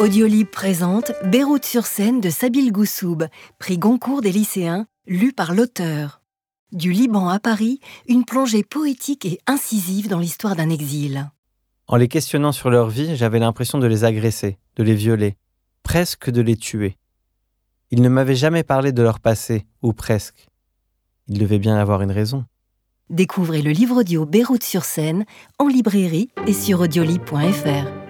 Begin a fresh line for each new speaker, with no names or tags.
Audiolib présente Beyrouth sur scène de Sabile Goussoub, prix Goncourt des lycéens, lu par l'auteur. Du Liban à Paris, une plongée poétique et incisive dans l'histoire d'un exil.
En les questionnant sur leur vie, j'avais l'impression de les agresser, de les violer, presque de les tuer. Ils ne m'avaient jamais parlé de leur passé, ou presque. Ils devaient bien avoir une raison.
Découvrez le livre audio Beyrouth sur scène en librairie et sur audiolib.fr.